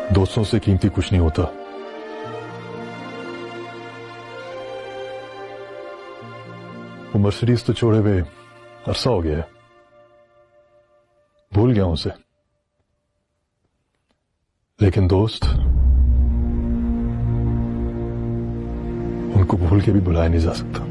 दोस्तों से कीमती कुछ नहीं होता। वो मर्सिडीज तो छोड़े हुए अरसा हो गया है, भूल गया हूं उसे। लेकिन दोस्त उनको भूल के भी बुलाया नहीं जा सकता।